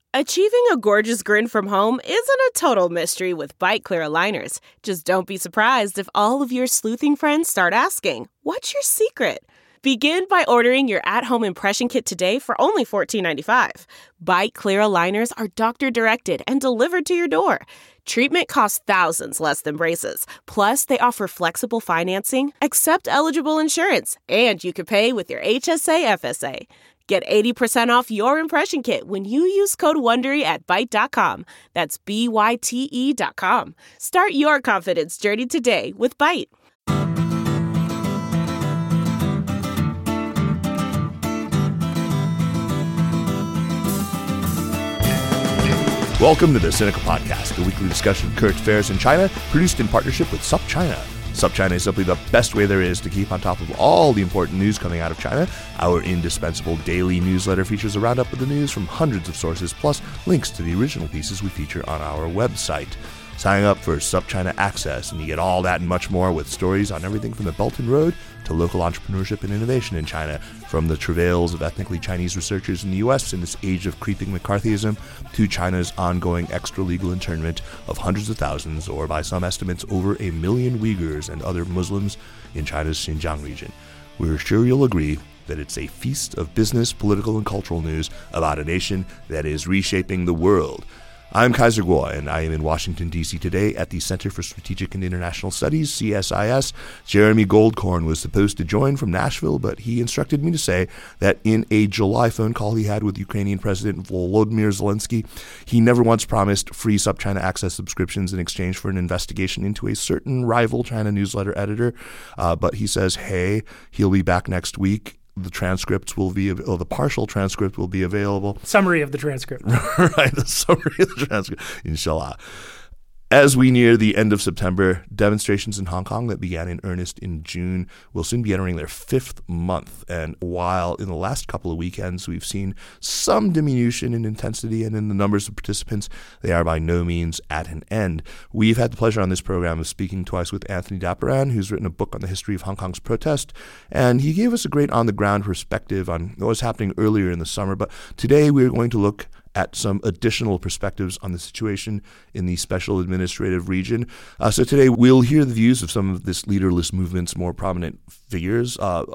Achieving a gorgeous grin from home isn't a total mystery with Byte Clear aligners. Just don't be surprised if all of your sleuthing friends start asking, "What's your secret?" Begin by ordering your at-home impression kit today for only $14.95. Byte Clear aligners are doctor-directed and delivered to your door. Treatment costs thousands less than braces. Plus, they offer flexible financing, accept eligible insurance, and you can pay with your HSA FSA. Get 80% off your impression kit when you use code WONDERY at Byte.com. That's BYTE.com. Start your confidence journey today with Byte. Welcome to the Sinica Podcast, a weekly discussion of current affairs in China, produced in partnership with SupChina. SupChina is simply the best way there is to keep on top of all the important news coming out of China. Our indispensable daily newsletter features a roundup of the news from hundreds of sources, plus links to the original pieces we feature on our website. Sign up for SupChina Access, and you get all that and much more with stories on everything from the Belt and Road to local entrepreneurship and innovation in China, from the travails of ethnically Chinese researchers in the U.S. in this age of creeping McCarthyism to China's ongoing extra-legal internment of hundreds of thousands, or by some estimates, over 1 million Uyghurs and other Muslims in China's Xinjiang region. We're sure you'll agree that it's a feast of business, political, and cultural news about a nation that is reshaping the world. I'm Kaiser Kuo, and I am in Washington, D.C. today at the Center for Strategic and International Studies, CSIS. Jeremy Goldkorn was supposed to join from Nashville, but he instructed me to say that in a July phone call he had with Ukrainian President Volodymyr Zelensky, he never once promised free SupChina Access subscriptions in exchange for an investigation into a certain rival China newsletter editor. But he says, hey, he'll be back next week. The transcripts will be, the partial transcript will be available. Summary of the transcript. Right, the summary of the transcript, inshallah. As we near the end of September, demonstrations in Hong Kong that began in earnest in June will soon be entering their 5th month. And while in the last couple of weekends we've seen some diminution in intensity and in the numbers of participants, they are by no means at an end. We've had the pleasure on this program of speaking twice with Anthony Dapiran, who's written a book on the history of Hong Kong's protest, and he gave us a great on-the-ground perspective on what was happening earlier in the summer. But today we're going to look at some additional perspectives on the situation in the Special Administrative Region. So today we'll hear the views of some of this leaderless movement's more prominent figures,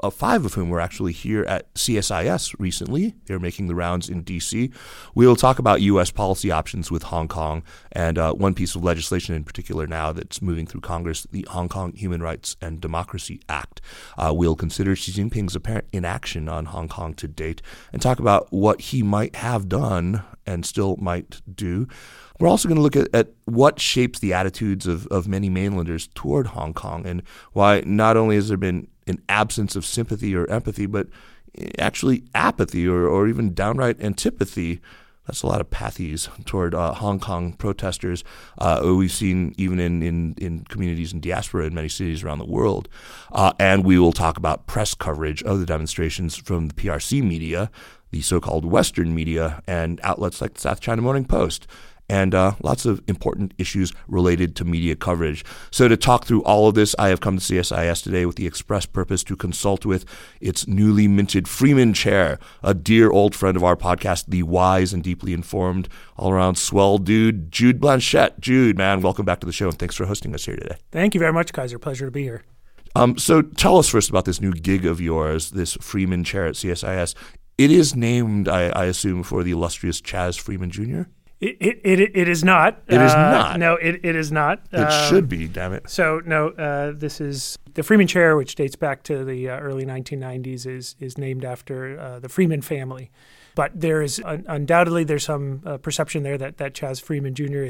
5 of whom were actually here at CSIS recently. They're making the rounds in D.C. We'll talk about U.S. policy options with Hong Kong, and one piece of legislation in particular now that's moving through Congress, the Hong Kong Human Rights and Democracy Act. We'll consider Xi Jinping's apparent inaction on Hong Kong to date and talk about what he might have done and still might do. We're also going to look at what shapes the attitudes of many mainlanders toward Hong Kong, and why not only has there been an absence of sympathy or empathy, but actually apathy or even downright antipathy. That's a lot of pathies toward Hong Kong protesters. We've seen even in communities in diaspora in many cities around the world. And we will talk about press coverage of the demonstrations from the PRC media, the so-called Western media, and outlets like the South China Morning Post, and lots of important issues related to media coverage. So to talk through all of this, I have come to CSIS today with the express purpose to consult with its newly minted Freeman Chair, a dear old friend of our podcast, the wise and deeply informed, all-around swell dude, Jude Blanchette. Jude, man, welcome back to the show, and thanks for hosting us here today. Thank you very much, Kaiser. Pleasure to be here. So tell us first about this new gig of yours, this Freeman Chair at CSIS. It is named, I assume, for the illustrious Chas Freeman Jr.? It is not. It is not? No, it is not. It should be, damn it. So, no, this is the Freeman Chair, which dates back to the early 1990s, is named after the Freeman family. But there is undoubtedly there's some perception there that Chas Freeman Jr.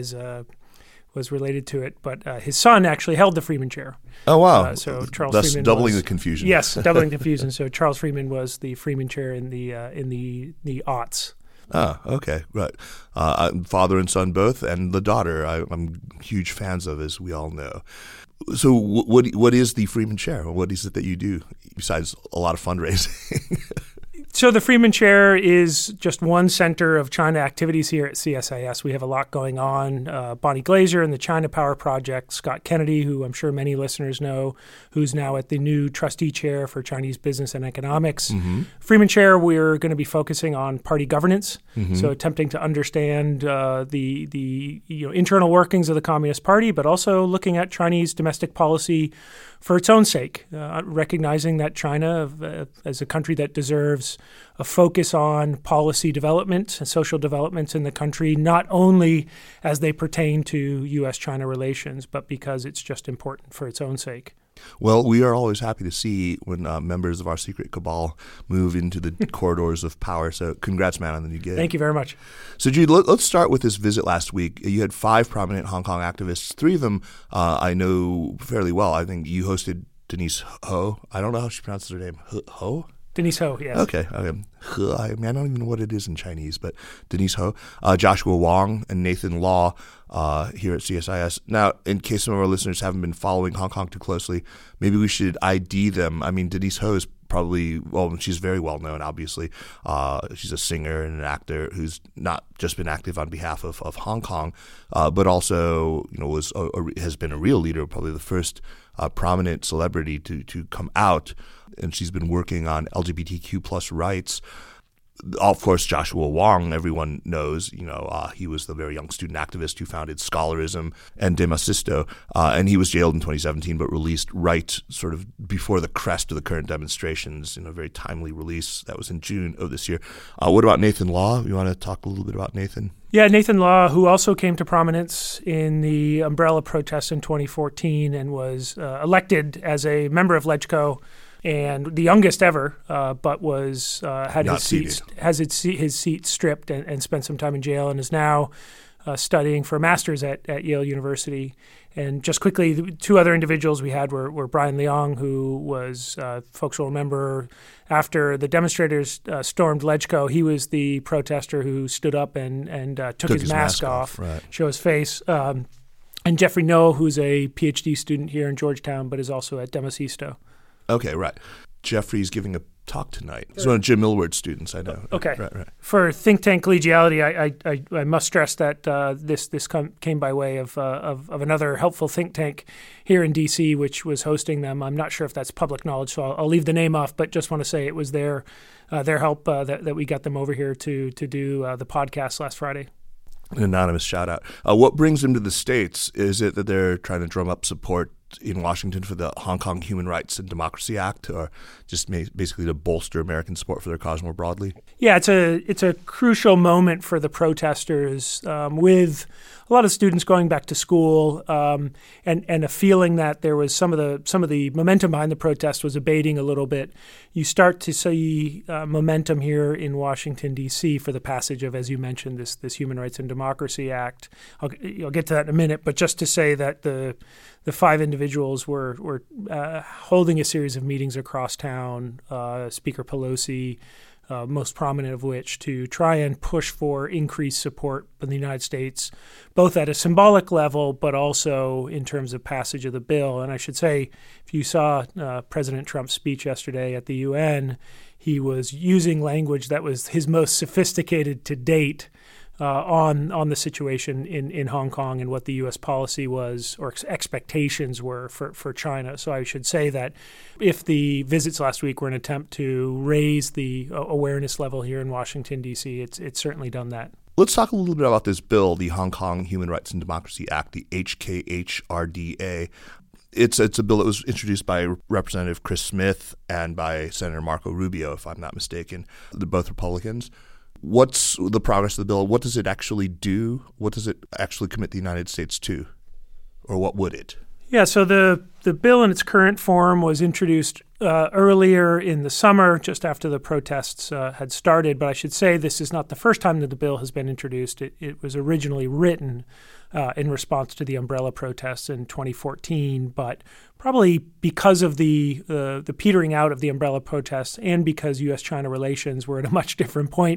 was related to it, but his son actually held the Freeman Chair. Oh, wow. So Charles Thus Freeman doubling the confusion. Yes, doubling the confusion. So Charles Freeman was the Freeman Chair in the aughts. Ah, okay, right. Father and son both, and the daughter I'm huge fans of, as we all know. So what is the Freeman Chair? What is it that you do besides a lot of fundraising? So the Freeman Chair is just one center of China activities here at CSIS. We have a lot going on. Bonnie Glaser and the China Power Project, Scott Kennedy, who I'm sure many listeners know, who's now at the new trustee chair for Chinese business and economics. Freeman Chair, we're going to be focusing on party governance, so attempting to understand the internal workings of the Communist Party, but also looking at Chinese domestic policy for its own sake, recognizing that China, as a country that deserves a focus on policy development and social developments in the country, not only as they pertain to U.S.-China relations, but because it's just important for its own sake. Well, we are always happy to see when members of our secret cabal move into the corridors of power. So congrats, man, on the new gig. Thank you very much. So, Jude, let's start with this visit last week. You had 5 prominent Hong Kong activists. 3 of them I know fairly well. I think you hosted Denise Ho. I don't know how she pronounces her name. Ho? Denise Ho, yes. Okay. I don't even know what it is in Chinese, but Denise Ho, Joshua Wong, and Nathan Law here at CSIS. Now, in case some of our listeners haven't been following Hong Kong too closely, maybe we should ID them. I mean, Denise Ho is probably, she's very well known, obviously. She's a singer and an actor who's not just been active on behalf of Hong Kong, but also has been a real leader, probably the first prominent celebrity to come out. And she's been working on LGBTQ plus rights. Of course, Joshua Wong, everyone knows, he was the very young student activist who founded Scholarism and Demasisto, and he was jailed in 2017 but released right sort of before the crest of the current demonstrations in a very timely release. That was in June of this year. What about Nathan Law? You want to talk a little bit about Nathan? Yeah, Nathan Law, who also came to prominence in the umbrella protests in 2014 and was elected as a member of LegCo, and the youngest ever, but was had his seat stripped and spent some time in jail, and is now studying for a master's at Yale University. And just quickly, the 2 other individuals we had were Brian Leong, who was, folks will remember, after the demonstrators stormed LegCo, he was the protester who stood up and took his mask off, right. Show his face. And Jeffrey No, who's a PhD student here in Georgetown, but is also at Demasisto. Okay, right. Jeffrey's giving a talk tonight. He's one of Jim Millward's students, I know. Okay. Right. For think tank collegiality, I must stress that this came by way of another helpful think tank here in D.C., which was hosting them. I'm not sure if that's public knowledge, so I'll leave the name off, but just want to say it was their help that we got them over here to do the podcast last Friday. An anonymous shout out. What brings them to the States? Is it that they're trying to drum up support in Washington for the Hong Kong Human Rights and Democracy Act, or just basically to bolster American support for their cause more broadly? Yeah, it's a crucial moment for the protesters, with a lot of students going back to school, and a feeling that there was some of the momentum behind the protest was abating a little bit. You start to see momentum here in Washington, D.C. for the passage of, as you mentioned, this Human Rights and Democracy Act. I'll get to that in a minute, but just to say that the 5 individuals were holding a series of meetings across town, Speaker Pelosi, most prominent of which, to try and push for increased support in the United States, both at a symbolic level, but also in terms of passage of the bill. And I should say, if you saw President Trump's speech yesterday at the UN, he was using language that was his most sophisticated to date on the situation in Hong Kong and what the U.S. policy was or expectations were for China. So I should say that if the visits last week were an attempt to raise the awareness level here in Washington, D.C., it's certainly done that. Let's talk a little bit about this bill, the Hong Kong Human Rights and Democracy Act, the HKHRDA. It's a bill that was introduced by Representative Chris Smith and by Senator Marco Rubio, if I'm not mistaken. They're both Republicans. What's the progress of the bill? What does it actually do? What does it actually commit the United States to? Or what would it? Yeah, so the bill in its current form was introduced earlier in the summer, just after the protests had started. But I should say this is not the first time that the bill has been introduced. It was originally written in response to the umbrella protests in 2014, but probably because of the petering out of the umbrella protests and because U.S.-China relations were at a much different point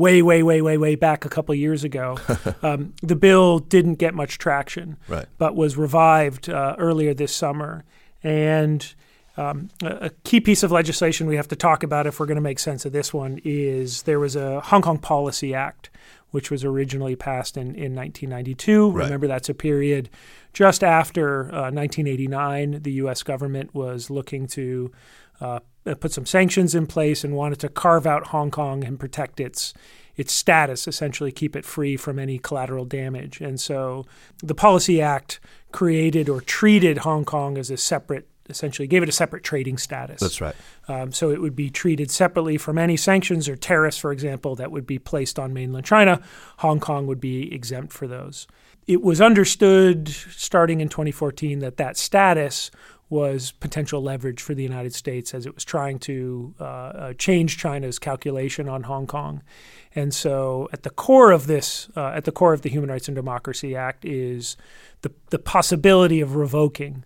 way back a couple of years ago, the bill didn't get much traction, right, but was revived earlier this summer. And A key piece of legislation we have to talk about if we're going to make sense of this one is there was a Hong Kong Policy Act, which was originally passed in 1992. Right. Remember, that's a period just after 1989. The U.S. government was looking to put some sanctions in place and wanted to carve out Hong Kong and protect its status, essentially keep it free from any collateral damage. And so the Policy Act created or treated Hong Kong as essentially gave it a separate trading status. That's right. So it would be treated separately from any sanctions or tariffs, for example, that would be placed on mainland China. Hong Kong would be exempt for those. It was understood starting in 2014 that status was potential leverage for the United States as it was trying to change China's calculation on Hong Kong. And so at the core of this, at the core of the Human Rights and Democracy Act is the possibility of revoking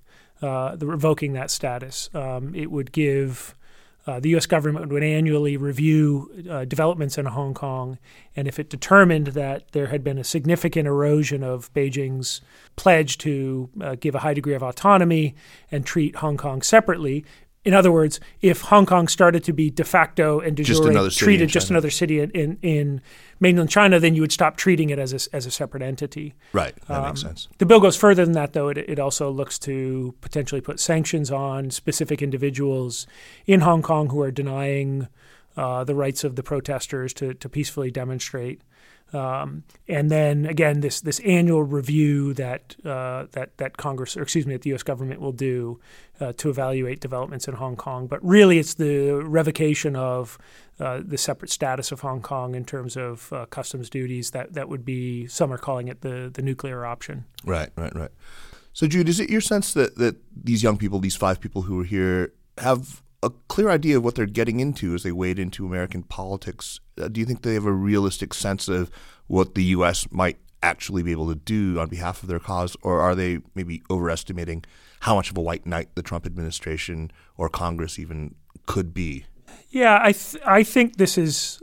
that status. It would give the U.S. government would annually review developments in Hong Kong, and if it determined that there had been a significant erosion of Beijing's pledge to give a high degree of autonomy and treat Hong Kong separately. In other words, if Hong Kong started to be de facto and de jure treated just another city in mainland China, then you would stop treating it as a separate entity. Right. That makes sense. The bill goes further than that, though. It also looks to potentially put sanctions on specific individuals in Hong Kong who are denying the rights of the protesters to peacefully demonstrate. And then again, this annual review that Congress, or excuse me, that the U.S. government will do to evaluate developments in Hong Kong. But really, it's the revocation of the separate status of Hong Kong in terms of customs duties. That would be, some are calling it the nuclear option. Right. So, Jude, is it your sense that these young people, these 5 people who are here, have a clear idea of what they're getting into as they wade into American politics? Do you think they have a realistic sense of what the U.S. might actually be able to do on behalf of their cause, or are they maybe overestimating how much of a white knight the Trump administration or Congress even could be? Yeah, I think this is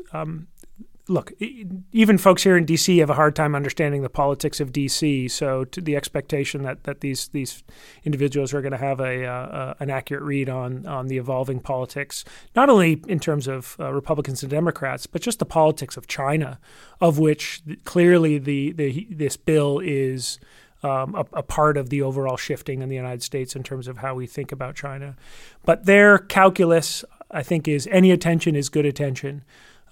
look, even folks here in D.C. have a hard time understanding the politics of D.C., so to the expectation that these individuals are going to have an accurate read on the evolving politics, not only in terms of Republicans and Democrats, but just the politics of China, of which clearly this bill is a part of the overall shifting in the United States in terms of how we think about China. But their calculus, I think, is any attention is good attention.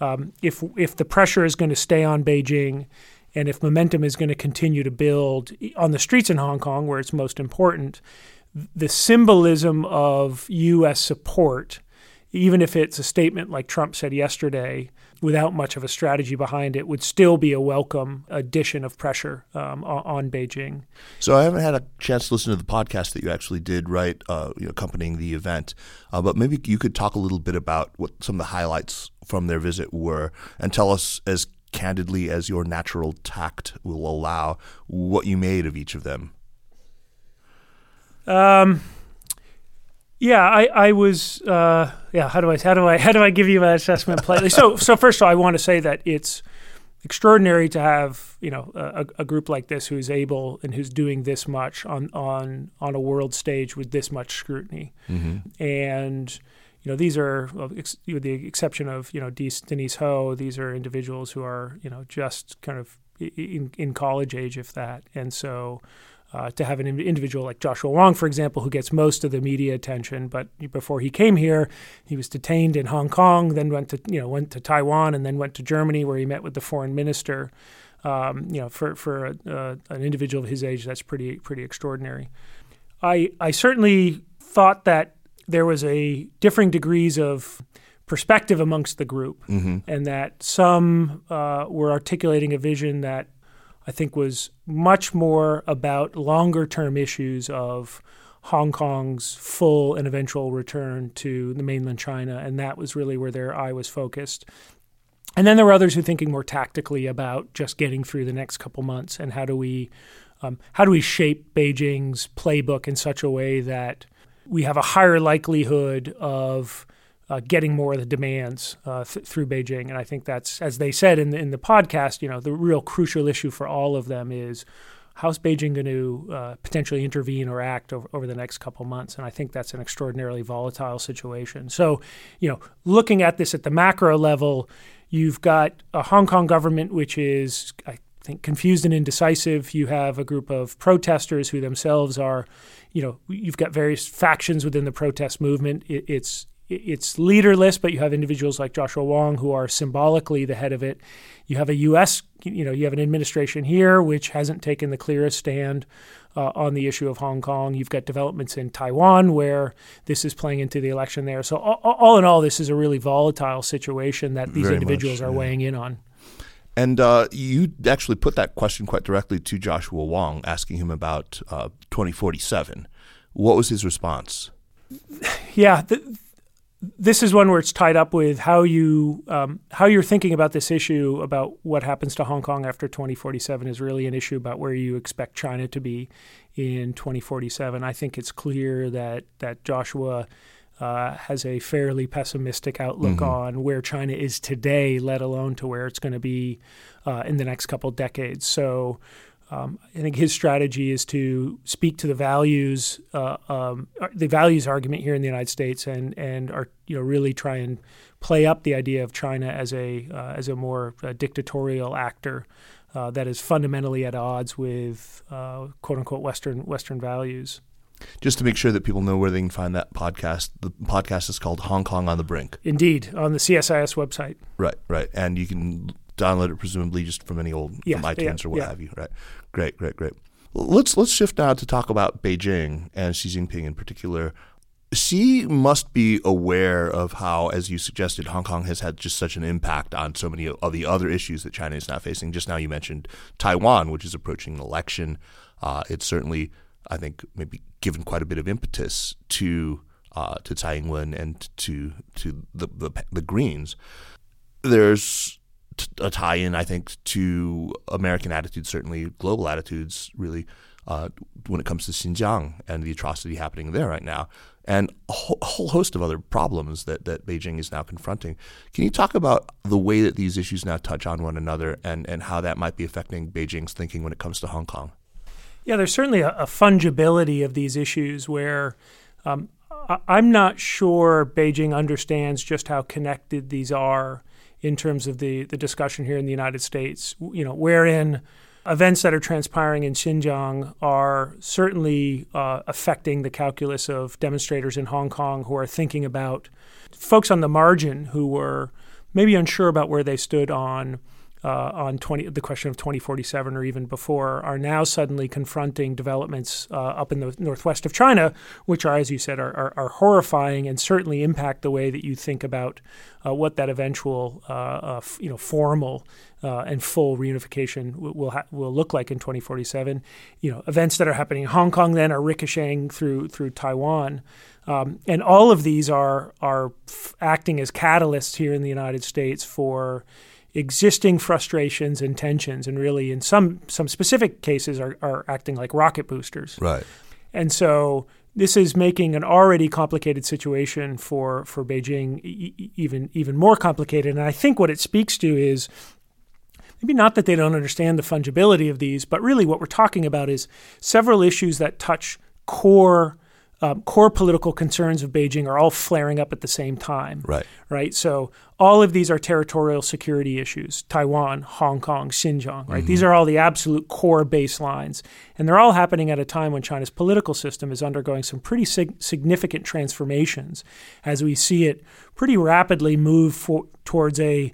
If the pressure is going to stay on Beijing and if momentum is going to continue to build on the streets in Hong Kong, where it's most important, the symbolism of U.S. support, even if it's a statement like Trump said yesterday, without much of a strategy behind it, would still be a welcome addition of pressure on Beijing. So I haven't had a chance to listen to the podcast that you actually did, right, accompanying the event. But maybe you could talk a little bit about what some of the highlights from their visit were and tell us as candidly as your natural tact will allow what you made of each of them. Yeah, I was. How do I give you an assessment politely? So first of all, I want to say that it's extraordinary to have a group like this who's able and who's doing this much on a world stage with this much scrutiny. Mm-hmm. And these are, with the exception of Denise Ho, these are individuals who are just kind of in college age, if that, and so. To have an individual like Joshua Wong, for example, who gets most of the media attention, but before he came here, he was detained in Hong Kong, then went to Taiwan, and then went to Germany, where he met with the foreign minister. For an individual of his age, that's pretty extraordinary. I certainly thought that there was a differing degrees of perspective amongst the group, mm-hmm. and that some were articulating a vision that I think was much more about longer-term issues of Hong Kong's full and eventual return to the mainland China, and that was really where their eye was focused. And then there were others who were thinking more tactically about just getting through the next couple months and how do we shape Beijing's playbook in such a way that we have a higher likelihood of getting more of the demands through Beijing. And I think that's, as they said in the podcast, the real crucial issue for all of them is, how's Beijing going to potentially intervene or act over the next couple months? And I think that's an extraordinarily volatile situation. So, looking at this at the macro level, you've got a Hong Kong government which is, I think, confused and indecisive. You have a group of protesters who themselves are, you've got various factions within the protest movement. It's leaderless, but you have individuals like Joshua Wong who are symbolically the head of it. You have a U.S., you have an administration here which hasn't taken the clearest stand on the issue of Hong Kong. You've got developments in Taiwan where this is playing into the election there. So all in all, this is a really volatile situation that these individuals are weighing in on. And you actually put that question quite directly to Joshua Wong, asking him about 2047. What was his response? Yeah, this is one where it's tied up with how you're thinking about this issue about what happens to Hong Kong after 2047 is really an issue about where you expect China to be in 2047. I think it's clear that Joshua has a fairly pessimistic outlook on where China is today, let alone to where it's going to be in the next couple decades. So I think his strategy is to speak to the values argument here in the United States, and really try and play up the idea of China as a more dictatorial actor that is fundamentally at odds with quote unquote Western values. Just to make sure that people know where they can find that podcast, the podcast is called Hong Kong on the Brink. Indeed, on the CSIS website. Right. And you can download it presumably just from any old from iTunes or what have you. Right. Great. Let's shift now to talk about Beijing and Xi Jinping in particular. Xi must be aware of how, as you suggested, Hong Kong has had just such an impact on so many of the other issues that China is now facing. Just now you mentioned Taiwan, which is approaching an election. It's certainly, I think, maybe given quite a bit of impetus to Tsai Ing-wen and to the Greens. There's a tie-in, I think, to American attitudes, certainly global attitudes, really, when it comes to Xinjiang and the atrocity happening there right now, and a whole host of other problems that Beijing is now confronting. Can you talk about the way that these issues now touch on one another and how that might be affecting Beijing's thinking when it comes to Hong Kong? Yeah, there's certainly a fungibility of these issues where I'm not sure Beijing understands just how connected these are in terms of the discussion here in the United States, wherein events that are transpiring in Xinjiang are certainly affecting the calculus of demonstrators in Hong Kong who are thinking about folks on the margin who were maybe unsure about where they stood on the question of 2047 or even before, are now suddenly confronting developments up in the northwest of China, which are, as you said, are horrifying and certainly impact the way that you think about what that eventual formal and full reunification will look like in 2047. Events that are happening in Hong Kong then are ricocheting through Taiwan. And all of these are acting as catalysts here in the United States for existing frustrations and tensions, and really in some specific cases are acting like rocket boosters. Right. And so this is making an already complicated situation for Beijing even more complicated. And I think what it speaks to is maybe not that they don't understand the fungibility of these, but really what we're talking about is several issues that touch core political concerns of Beijing are all flaring up at the same time. Right. So all of these are territorial security issues: Taiwan, Hong Kong, Xinjiang. Right. These are all the absolute core baselines, and they're all happening at a time when China's political system is undergoing some pretty significant transformations, as we see it pretty rapidly move towards a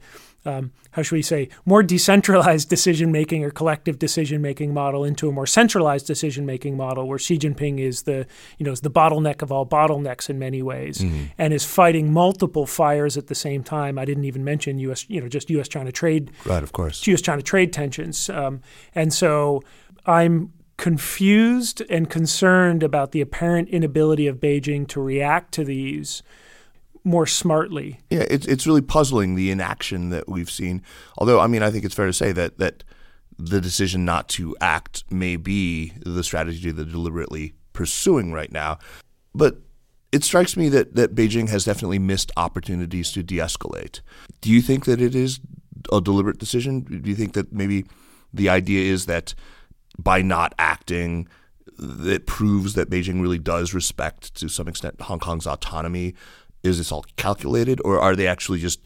more decentralized decision-making or collective decision-making model into a more centralized decision-making model where Xi Jinping is the bottleneck of all bottlenecks in many ways and is fighting multiple fires at the same time. I didn't even mention U.S.-China trade. Right, of course. U.S.-China trade tensions. And so I'm confused and concerned about the apparent inability of Beijing to react to these more smartly. Yeah, it's really puzzling, the inaction that we've seen. Although, I think it's fair to say that the decision not to act may be the strategy they're deliberately pursuing right now. But it strikes me that Beijing has definitely missed opportunities to de-escalate. Do you think that it is a deliberate decision? Do you think that maybe the idea is that by not acting, it proves that Beijing really does respect, to some extent, Hong Kong's autonomy? Is this all calculated, or are they actually just,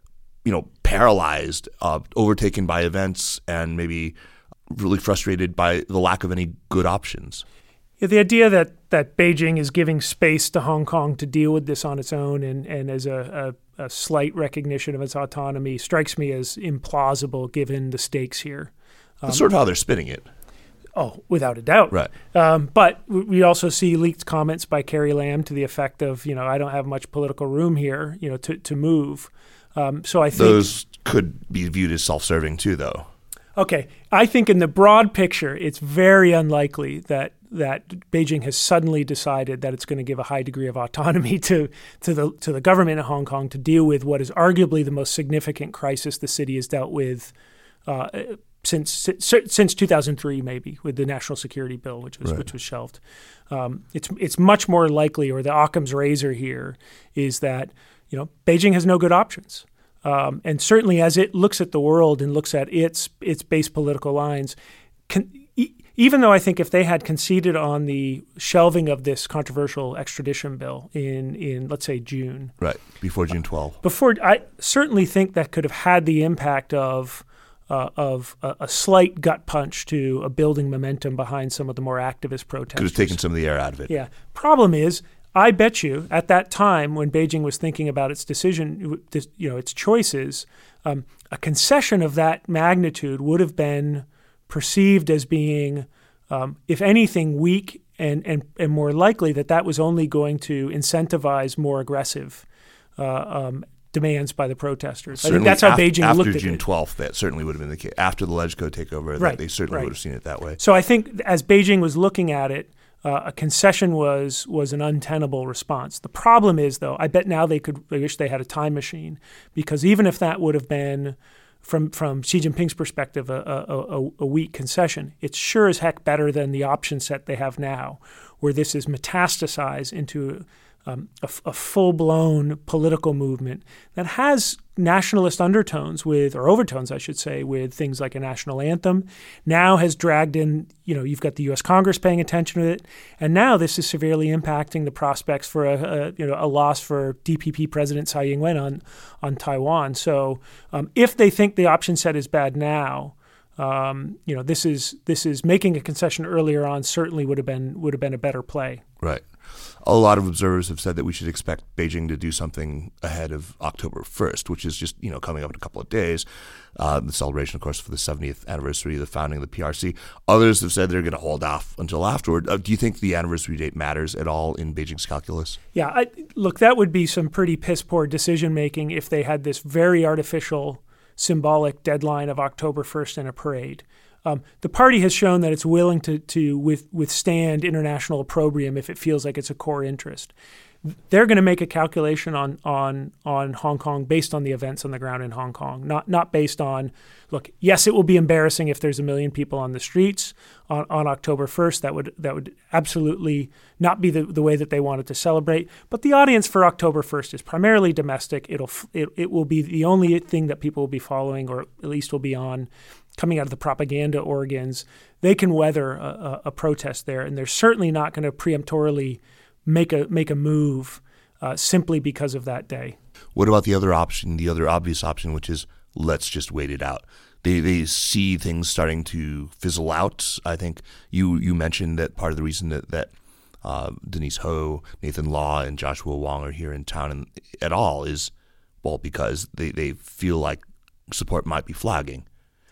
paralyzed, overtaken by events, and maybe really frustrated by the lack of any good options? Yeah, the idea that Beijing is giving space to Hong Kong to deal with this on its own and as a slight recognition of its autonomy strikes me as implausible given the stakes here. That's sort of how they're spinning it. Oh, without a doubt. Right. But we also see leaked comments by Carrie Lam to the effect of, I don't have much political room here, to move. So I think those could be viewed as self-serving too, though. Okay. I think in the broad picture, it's very unlikely that Beijing has suddenly decided that it's going to give a high degree of autonomy to the government of Hong Kong to deal with what is arguably the most significant crisis the city has dealt with since 2003, maybe, with the National Security Bill, which was shelved. It's much more likely, or the Occam's razor here is that Beijing has no good options. And certainly as it looks at the world and looks at its base political lines, even though I think if they had conceded on the shelving of this controversial extradition bill in let's say June. Right, before June 12th. I certainly think that could have had the impact of a slight gut punch to a building momentum behind some of the more activist protesters. Could have taken some of the air out of it. Yeah. Problem is, I bet you at that time when Beijing was thinking about its decision, its choices, a concession of that magnitude would have been perceived as being, if anything, weak and more likely that was only going to incentivize more aggressive demands by the protesters. Certainly, I think that's how Beijing looked at it. After June 12th, that certainly would have been the case. After the LegCo takeover, they certainly would have seen it that way. So I think as Beijing was looking at it, a concession was an untenable response. The problem is, though, I bet now they wish they had a time machine, because even if that would have been, from Xi Jinping's perspective, a weak concession, it's sure as heck better than the option set they have now, where this is metastasized into a full-blown political movement that has nationalist undertones or overtones, I should say, with things like a national anthem. Now has dragged in, you've got the U.S. Congress paying attention to it, and now this is severely impacting the prospects for a loss for DPP President Tsai Ing-wen on Taiwan. So if they think the option set is bad now, this is making a concession earlier on certainly would have been a better play. Right. A lot of observers have said that we should expect Beijing to do something ahead of October 1st, which is just, coming up in a couple of days. The celebration, of course, for the 70th anniversary of the founding of the PRC. Others have said they're going to hold off until afterward. Do you think the anniversary date matters at all in Beijing's calculus? Yeah, look, that would be some pretty piss-poor decision-making if they had this very artificial symbolic deadline of October 1st in a parade. The party has shown that it's willing to withstand international opprobrium if it feels like it's a core interest. They're going to make a calculation on Hong Kong based on the events on the ground in Hong Kong, not based on, look, yes, it will be embarrassing if there's 1 million people on the streets on October 1st. That would absolutely not be the way that they wanted to celebrate. But the audience for October 1st is primarily domestic. It will be the only thing that people will be following, or at least will be on, coming out of the propaganda organs. They can weather a protest there, and they're certainly not going to preemptorily make a move simply because of that day. What about the other option, the other obvious option, which is let's just wait it out? They see things starting to fizzle out. I think you mentioned that part of the reason that Denise Ho, Nathan Law, and Joshua Wong are here in town at all is, because they feel like support might be flagging.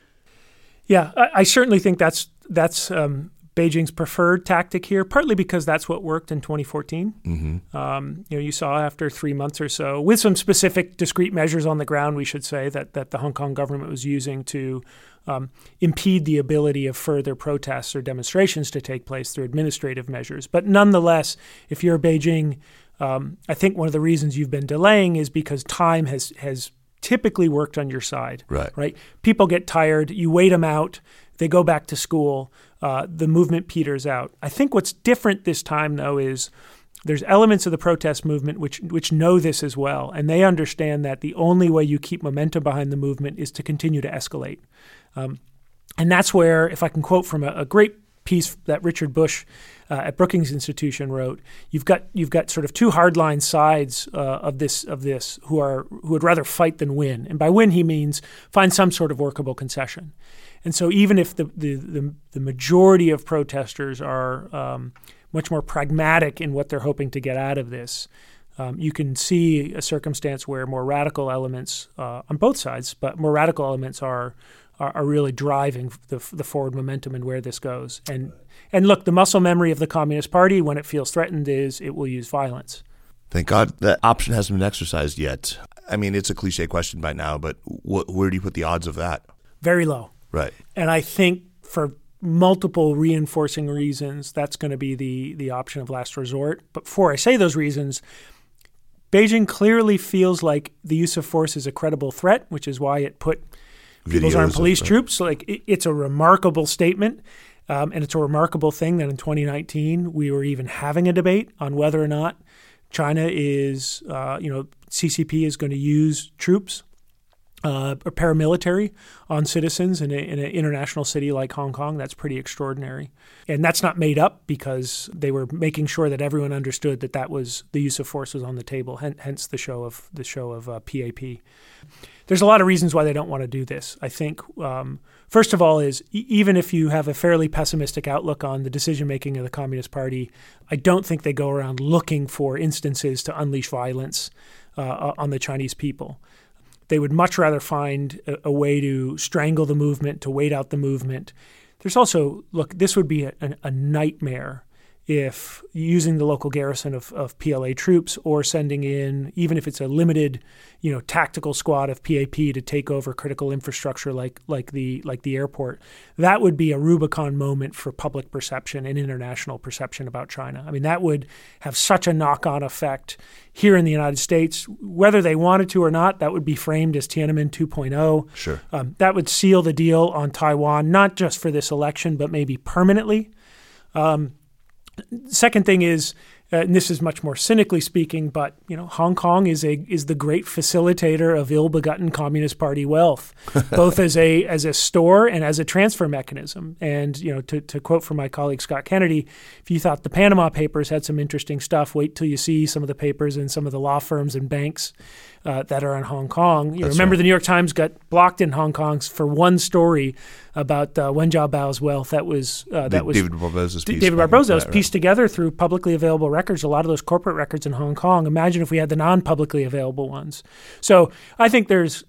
Yeah, I certainly think that's Beijing's preferred tactic here, partly because that's what worked in 2014. Mm-hmm. You saw after 3 months or so, with some specific discrete measures on the ground, we should say, that the Hong Kong government was using to impede the ability of further protests or demonstrations to take place through administrative measures. But nonetheless, if you're Beijing, I think one of the reasons you've been delaying is because time has typically worked on your side. Right? People get tired. You wait them out. They go back to school. The movement peters out. I think what's different this time, though, is there's elements of the protest movement which know this as well, and they understand that the only way you keep momentum behind the movement is to continue to escalate. And that's where, if I can quote from a great piece that Richard Bush at Brookings Institution wrote, you've got sort of two hardline sides of this who would rather fight than win. And by win, he means find some sort of workable concession. And so even if the majority of protesters are much more pragmatic in what they're hoping to get out of this, you can see a circumstance where more radical elements on both sides, but more radical elements are really driving the forward momentum and where this goes. And look, the muscle memory of the Communist Party when it feels threatened is it will use violence. Thank God that option hasn't been exercised yet. I mean, it's a cliche question by now, but where do you put the odds of that? Very low. Right. And I think for multiple reinforcing reasons, that's going to be the option of last resort. But before I say those reasons, Beijing clearly feels like the use of force is a credible threat, which is why it put People's Armed Police troops. Like it's a remarkable statement, and it's a remarkable thing that in 2019 we were even having a debate on whether or not China is, CCP is going to use troops or paramilitary on citizens in an international city like Hong Kong. That's pretty extraordinary. And that's not made up because they were making sure that everyone understood that was the use of force was on the table, hence the show of PAP. There's a lot of reasons why they don't want to do this. I think, first of all, is even if you have a fairly pessimistic outlook on the decision-making of the Communist Party, I don't think they go around looking for instances to unleash violence on the Chinese people. They would much rather find a way to strangle the movement, to wait out the movement. There's also, look, this would be a nightmare if using the local garrison of PLA troops or sending in, even if it's a limited, tactical squad of PAP to take over critical infrastructure like the airport, that would be a Rubicon moment for public perception and international perception about China. I mean, that would have such a knock-on effect here in the United States. Whether they wanted to or not, that would be framed as Tiananmen 2.0. Sure. That would seal the deal on Taiwan, not just for this election, but maybe permanently. Second thing is, and this is much more cynically speaking, but Hong Kong is the great facilitator of ill-begotten Communist Party wealth, both as a store and as a transfer mechanism. And to quote from my colleague Scott Kennedy, if you thought the Panama Papers had some interesting stuff, wait till you see some of the papers in some of the law firms and banks that are in Hong Kong. Remember, right. The New York Times got blocked in Hong Kong for one story about Wen Jiabao's wealth. That was David Barbosa's piece. David Barbosa was pieced together through publicly available records. A lot of those corporate records in Hong Kong. Imagine if we had the non-publicly available ones. So I think there's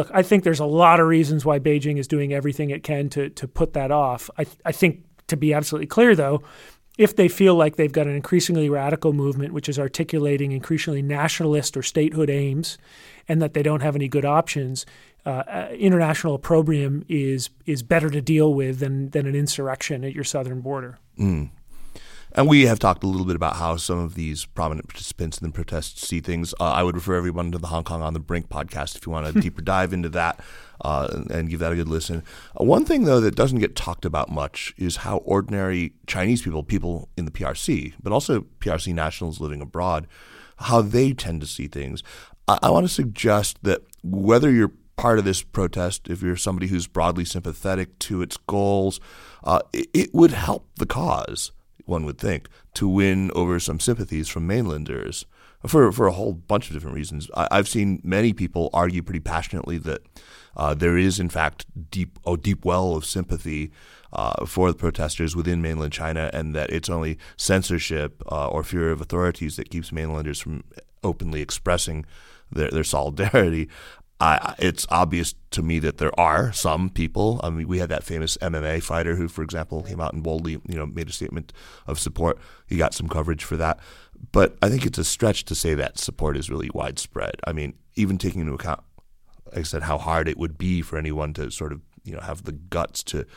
a lot of reasons why Beijing is doing everything it can to put that off. I think, to be absolutely clear, though, if they feel like they've got an increasingly radical movement which is articulating increasingly nationalist or statehood aims and that they don't have any good options, international opprobrium is better to deal with than an insurrection at your southern border. Mm. And we have talked a little bit about how some of these prominent participants in the protests see things. I would refer everyone to the Hong Kong on the Brink podcast if you want a deeper dive into that and give that a good listen. One thing, though, that doesn't get talked about much is how ordinary Chinese people in the PRC, but also PRC nationals living abroad, how they tend to see things. I want to suggest that whether you're part of this protest, if you're somebody who's broadly sympathetic to its goals, it would help the cause, one would think, to win over some sympathies from mainlanders for a whole bunch of different reasons. I've seen many people argue pretty passionately that there is, in fact, a deep well of sympathy for the protesters within mainland China, and that it's only censorship or fear of authorities that keeps mainlanders from openly expressing their solidarity. It's obvious to me that there are some people. I mean, we had that famous MMA fighter who, for example, came out and boldly, made a statement of support. He got some coverage for that. But I think it's a stretch to say that support is really widespread. I mean, even taking into account, like I said, how hard it would be for anyone to sort of, have the guts to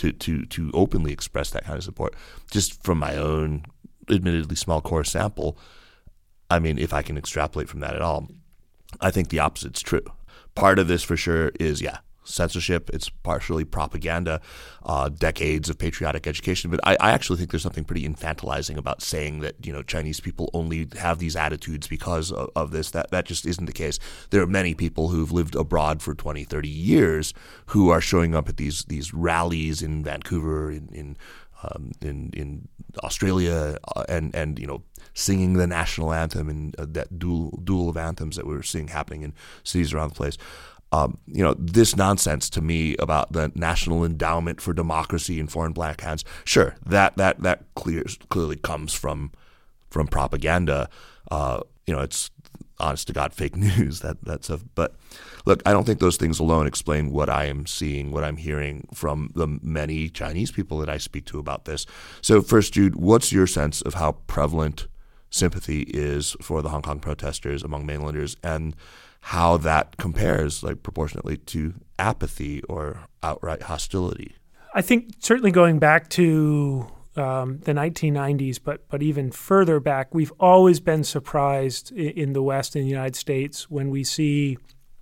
openly express that kind of support. Just from my own, admittedly small core sample, I mean, if I can extrapolate from that at all, I think the opposite's true. Part of this for sure is, censorship. It's partially propaganda, decades of patriotic education. But I actually think there's something pretty infantilizing about saying that, Chinese people only have these attitudes because of this. That just isn't the case. There are many people who've lived abroad for 20, 30 years who are showing up at these rallies in Vancouver, in Australia, and singing the national anthem and that duel of anthems that we're seeing happening in cities around the place. This nonsense to me about the National Endowment for Democracy in foreign black hands, sure, that clearly comes from propaganda. It's honest to God fake news, that stuff. But look, I don't think those things alone explain what I am seeing, what I'm hearing from the many Chinese people that I speak to about this. So first, Jude, what's your sense of how prevalent sympathy is for the Hong Kong protesters among mainlanders, and how that compares proportionately to apathy or outright hostility? I think certainly going back to the 1990s, but even further back, we've always been surprised in the West, in the United States, when we see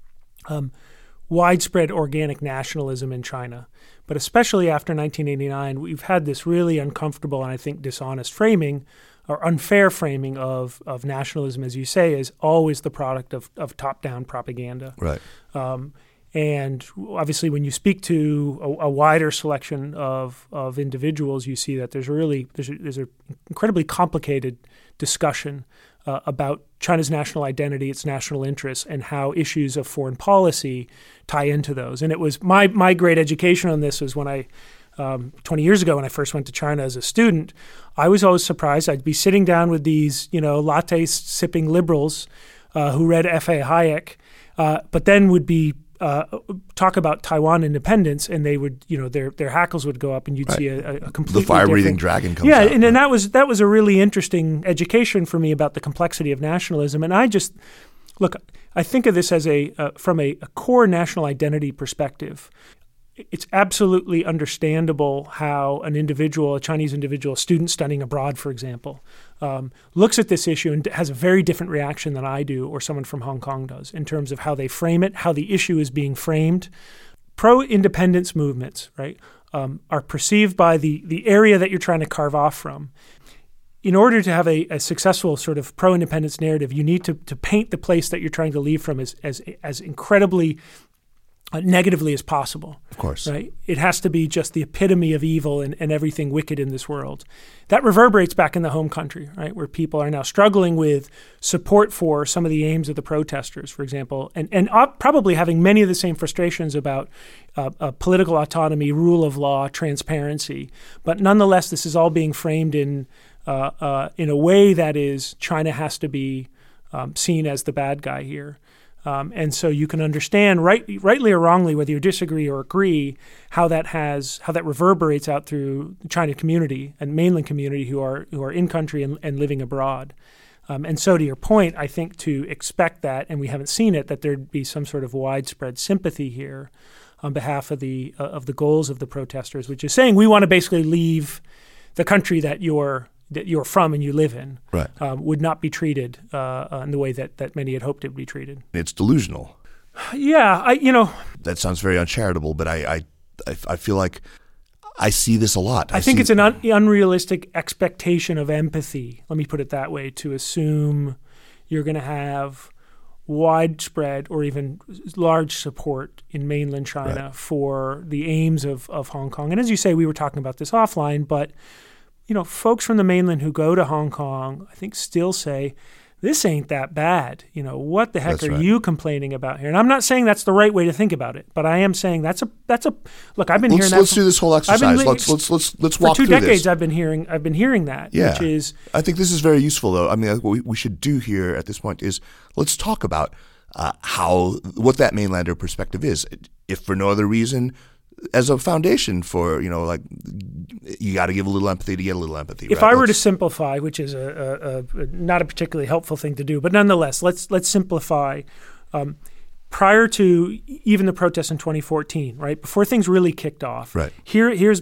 widespread organic nationalism in China. But especially after 1989, we've had this really uncomfortable and I think dishonest framing or unfair framing of nationalism, as you say, is always the product of top-down propaganda. Right. And obviously, when you speak to a wider selection of individuals, you see that there's an incredibly complicated discussion about China's national identity, its national interests, and how issues of foreign policy tie into those. And it was my great education on this was when I 20 years ago when I first went to China as a student. I was always surprised. I'd be sitting down with these latte sipping liberals who read F.A. Hayek, but then would be talk about Taiwan independence, and they would, their hackles would go up, and you'd see a completely the fire-breathing dragon comes out. And that was a really interesting education for me about the complexity of nationalism. And I just look, I think of this as from a core national identity perspective. It's absolutely understandable how an individual, a Chinese individual, a student studying abroad, for example, looks at this issue and has a very different reaction than I do or someone from Hong Kong does in terms of how they frame it, how the issue is being framed. Pro-independence movements, right, are perceived by the area that you're trying to carve off from. In order to have a successful sort of pro-independence narrative, you need to paint the place that you're trying to leave from as incredibly negatively as possible. Of course. Right? It has to be just the epitome of evil and everything wicked in this world. That reverberates back in the home country, right, where people are now struggling with support for some of the aims of the protesters, for example, and probably having many of the same frustrations about political autonomy, rule of law, transparency. But nonetheless, this is all being framed in a way that is China has to be seen as the bad guy here. And so you can understand, rightly or wrongly, whether you disagree or agree, how that reverberates out through the China community and mainland community who are in country and living abroad. And so, to your point, I think to expect that, and we haven't seen it, that there'd be some sort of widespread sympathy here on behalf of the goals of the protesters, which is saying we want to basically leave the country that you're from and you live in, right, would not be treated in the way that many had hoped it would be treated. It's delusional. Yeah, that sounds very uncharitable, but I feel like I see this a lot. I think it's an unrealistic expectation of empathy. Let me put it that way: to assume you're going to have widespread or even large support in mainland China, right, for the aims of Hong Kong. And as you say, we were talking about this offline, but folks from the mainland who go to Hong Kong, I think, still say, this ain't that bad. What the heck that's are right. you complaining about here? And I'm not saying that's the right way to think about it, but I am saying that's a look. I've been hearing that. Let's do this whole exercise. Let's walk through this. For 2 decades, I've been hearing that. Yeah. Which is, I think this is very useful, though. I mean, what we should do here at this point is let's talk about what that mainlander perspective is, if for no other reason, as a foundation for, you got to give a little empathy to get a little empathy. If I were to simplify, which is a not a particularly helpful thing to do, but nonetheless, let's simplify. Prior to even the protests in 2014, right, before things really kicked off, right, here's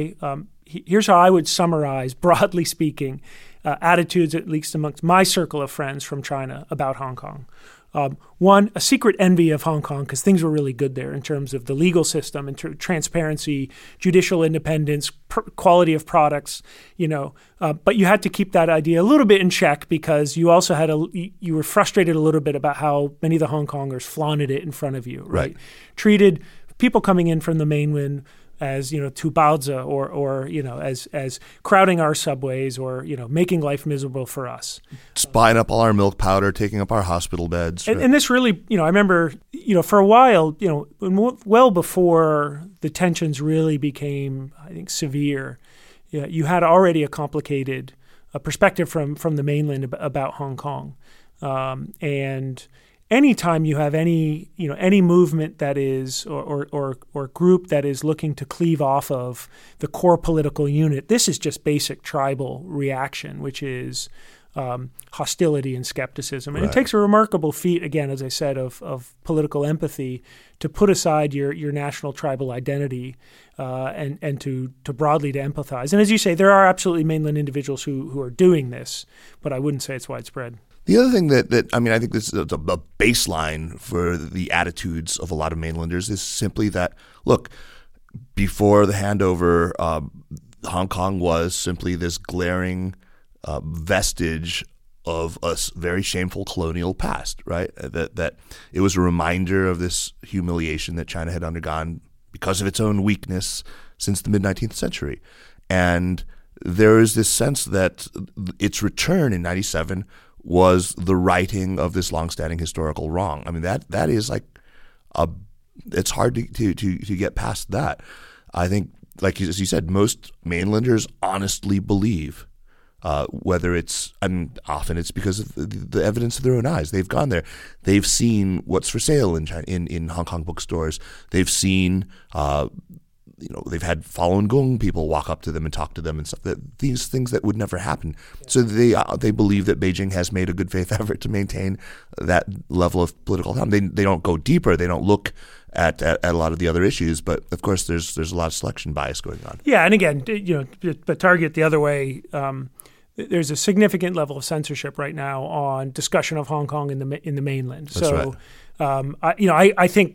how I would summarize, broadly speaking, attitudes, at least amongst my circle of friends from China about Hong Kong. one, a secret envy of Hong Kong because things were really good there in terms of the legal system and transparency, judicial independence, quality of products, but you had to keep that idea a little bit in check because you also you were frustrated a little bit about how many of the Hong Kongers flaunted it in front of you, right? Treated people coming in from the mainland as tu baozi or as crowding our subways or making life miserable for us, just buying up all our milk powder, taking up our hospital beds, and this really I remember for a while well before the tensions really became I think severe, you had already a complicated perspective from the mainland about Hong Kong, and anytime you have any movement that is or group that is looking to cleave off of the core political unit, this is just basic tribal reaction, which is hostility and skepticism. And It takes a remarkable feat, again, as I said, of political empathy to put aside your national tribal identity and to broadly to empathize. And as you say, there are absolutely mainland individuals who are doing this, but I wouldn't say it's widespread. The other thing that I think this is a baseline for the attitudes of a lot of mainlanders is simply that, look, before the handover, Hong Kong was simply this glaring vestige of a very shameful colonial past, right? That it was a reminder of this humiliation that China had undergone because of its own weakness since the mid-19th century. And there is this sense that its return in 1997 was the righting of this longstanding historical wrong. I mean, that is like it's hard to get past that. I think, as you said, most mainlanders honestly believe, whether it's, and often it's because of the evidence of their own eyes. They've gone there. They've seen what's for sale in China, in Hong Kong bookstores. They've seen they've had Falun Gong people walk up to them and talk to them and stuff. These things that would never happen. So they believe that Beijing has made a good faith effort to maintain that level of political autonomy. They don't go deeper. They don't look at a lot of the other issues. But of course, there's a lot of selection bias going on. Yeah, and again, but target the other way. There's a significant level of censorship right now on discussion of Hong Kong in the mainland. That's right.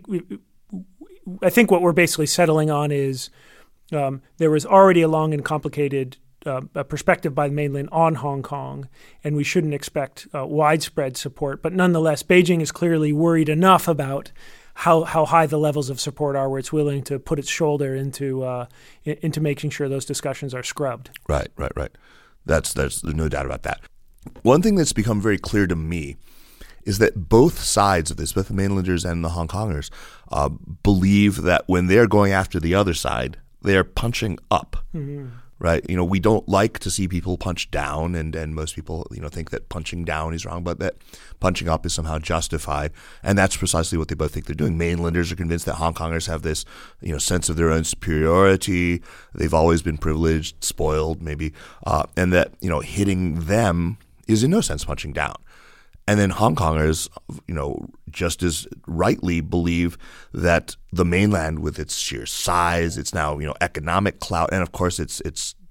I think what we're basically settling on is there was already a long and complicated perspective by the mainland on Hong Kong, and we shouldn't expect widespread support. But nonetheless, Beijing is clearly worried enough about how high the levels of support are where it's willing to put its shoulder into making sure those discussions are scrubbed. Right. There's no doubt about that. One thing that's become very clear to me is that both sides of this, both the mainlanders and the Hong Kongers, believe that when they're going after the other side, they're punching up, right? We don't like to see people punch down, and most people, think that punching down is wrong, but that punching up is somehow justified, and that's precisely what they both think they're doing. Mainlanders are convinced that Hong Kongers have this, sense of their own superiority. They've always been privileged, spoiled, maybe, and that, hitting them is in no sense punching down. And then Hong Kongers, just as rightly believe that the mainland, with its sheer size, its now economic clout, and of course its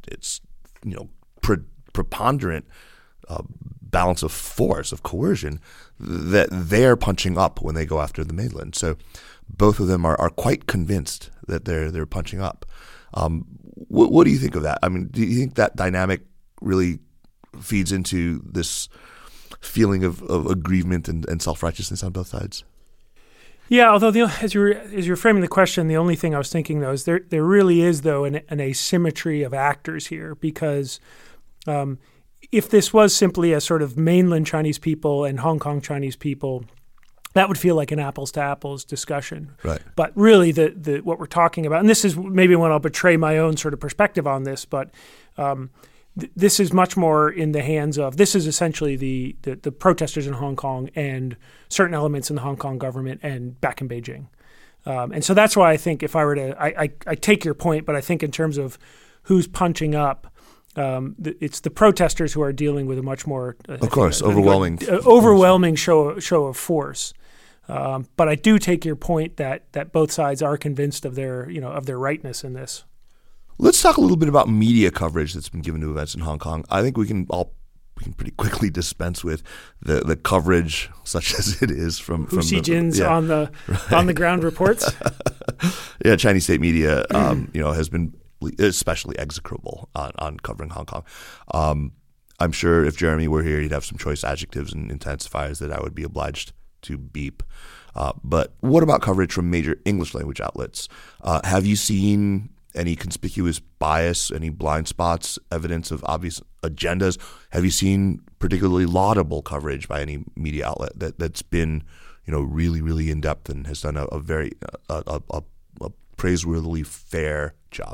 preponderant balance of force, of coercion, that they're punching up when they go after the mainland. So both of them are quite convinced that they're punching up. What do you think of that? I mean, do you think that dynamic really feeds into this feeling of aggrievement and self-righteousness on both sides? Yeah, although as you're framing the question, the only thing I was thinking though is there really is though an asymmetry of actors here, because if this was simply a sort of mainland Chinese people and Hong Kong Chinese people, that would feel like an apples to apples discussion. Right. But really the what we're talking about, and this is maybe when I'll betray my own sort of perspective on this, but this is much more in the hands of, this is essentially the protesters in Hong Kong and certain elements in the Hong Kong government and back in Beijing. And so that's why I think if I were to, I take your point, but I think in terms of who's punching up, it's the protesters who are dealing with a much more, overwhelming show of force. But I do take your point that both sides are convinced of their rightness in this. Let's talk a little bit about media coverage that's been given to events in Hong Kong. I think we can all we can pretty quickly dispense with the coverage, such as it is from Hu Xijin's on the ground reports. Yeah, Chinese state media, has been especially execrable on covering Hong Kong. I'm sure if Jeremy were here, he'd have some choice adjectives and intensifiers that I would be obliged to beep. But what about coverage from major English language outlets? Have you seen any conspicuous bias, any blind spots, evidence of obvious agendas? Have you seen particularly laudable coverage by any media outlet that's been, really, really in depth and has done a very praiseworthily fair job?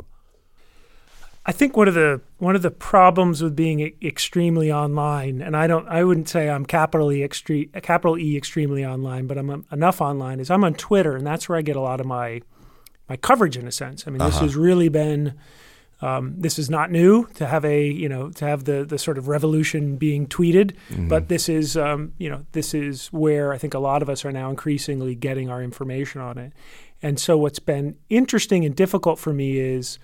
I think one of the problems with being extremely online, and I wouldn't say I'm capital E extremely online, but I'm enough online, is I'm on Twitter, and that's where I get a lot of my coverage in a sense. I mean, this has really been this is not new to have the sort of revolution being tweeted, but this is this is where I think a lot of us are now increasingly getting our information on it. And so what's been interesting and difficult for me is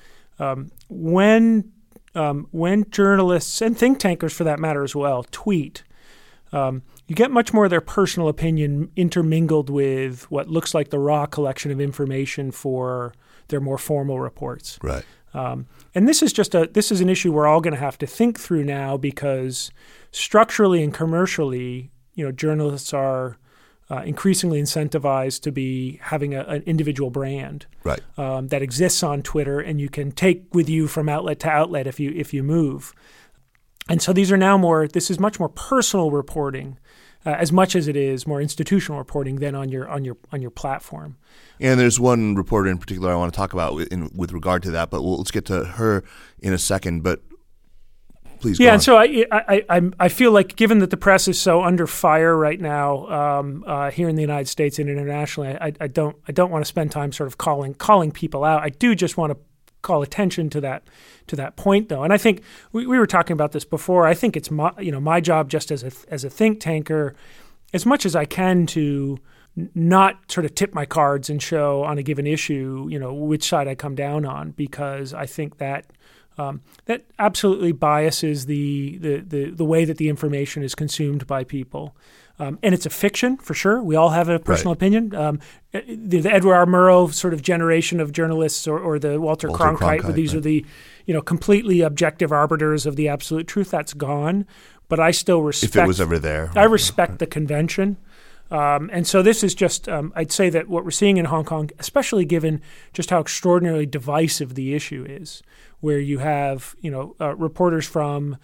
when journalists and think tankers, for that matter as well, tweet, you get much more of their personal opinion intermingled with what looks like the raw collection of information for their more formal reports. Right. And this is an issue we're all going to have to think through now, because structurally and commercially, journalists are increasingly incentivized to be having an individual brand, right, that exists on Twitter, and you can take with you from outlet to outlet if you move. And so this is much more personal reporting, as much as it is more institutional reporting than on your platform. And there's one reporter in particular I want to talk about with regard to that, but let's get to her in a second. But please go on. And so I feel like, given that the press is so under fire right now here in the United States and internationally, I don't want to spend time sort of calling people out. I do just want to call attention to that point, though. And I think we were talking about this before. I think it's my job just as a think tanker, as much as I can, to not sort of tip my cards and show on a given issue, which side I come down on, because I think that that absolutely biases the way that the information is consumed by people. And it's a fiction, for sure. We all have a personal opinion. The Edward R. Murrow sort of generation of journalists, or the Walter Cronkite, where these are the completely objective arbiters of the absolute truth, that's gone. But I still respect— if it was ever there. I respect the convention. And so this is just, I'd say that what we're seeing in Hong Kong, especially given just how extraordinarily divisive the issue is, where you have, reporters from,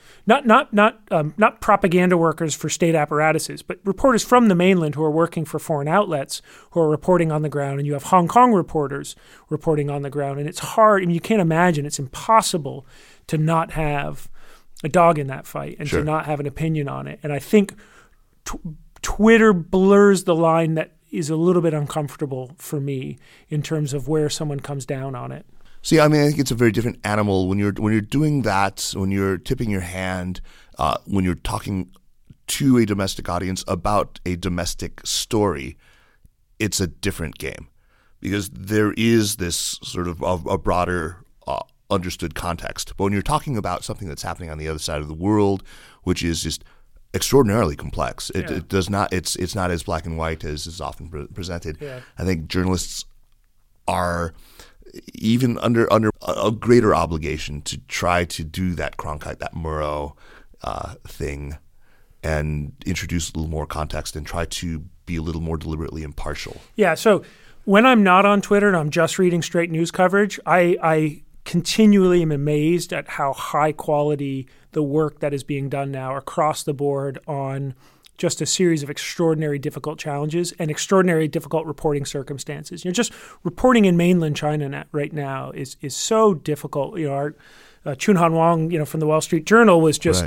not propaganda workers for state apparatuses, but reporters from the mainland who are working for foreign outlets who are reporting on the ground, and you have Hong Kong reporters reporting on the ground. And it's hard, you can't imagine, it's impossible to not have a dog in that fight and Sure. to not have an opinion on it. And I think Twitter blurs the line that is a little bit uncomfortable for me in terms of where someone comes down on it. See, I think it's a very different animal when you're doing that, when you're tipping your hand, when you're talking to a domestic audience about a domestic story. It's a different game, because there is this sort of a broader understood context. But when you're talking about something that's happening on the other side of the world, which is just extraordinarily complex, it does not. It's not as black and white as is often presented. Yeah. I think journalists are even under a greater obligation to try to do that Cronkite, that Murrow thing, and introduce a little more context and try to be a little more deliberately impartial. Yeah. So when I'm not on Twitter and I'm just reading straight news coverage, I continually am amazed at how high quality the work that is being done now across the board on just a series of extraordinary difficult challenges and extraordinary difficult reporting circumstances. Just reporting in mainland China right now is so difficult. Our Chun-Han Wang, from the Wall Street Journal was just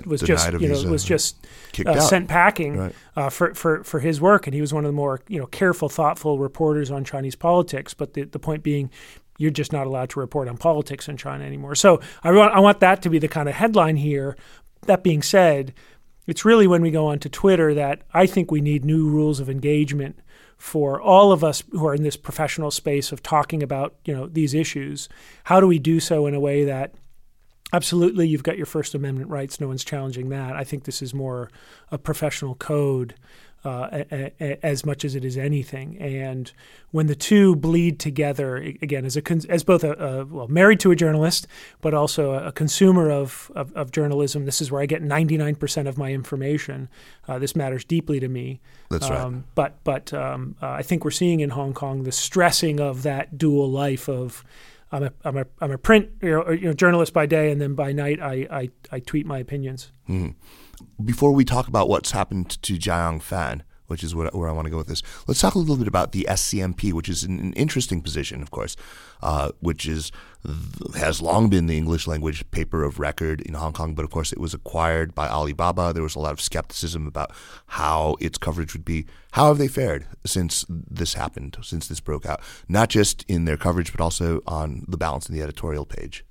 sent packing for his work, and he was one of the more careful, thoughtful reporters on Chinese politics. But the point being, you're just not allowed to report on politics in China anymore. So I want that to be the kind of headline here. That being said, it's really when we go onto Twitter that I think we need new rules of engagement for all of us who are in this professional space of talking about these issues. How do we do so in a way that Absolutely, you've got your First Amendment rights. No one's challenging that. I think this is more a professional code as much as it is anything. And when the two bleed together, again, as both married to a journalist, but also a consumer of journalism, this is where I get 99% of my information. This matters deeply to me. That's right. But I think we're seeing in Hong Kong the stressing of that dual life of I'm a print journalist by day, and then by night I tweet my opinions. Mm-hmm. Before we talk about what's happened to Jiayang Fan, which is where I want to go with this, let's talk a little bit about the SCMP, which is an interesting position, of course, which has long been the English language paper of record in Hong Kong. But of course, it was acquired by Alibaba. There was a lot of skepticism about how its coverage would be. How have they fared since this happened, since this broke out? Not just in their coverage, but also on the balance in the editorial page.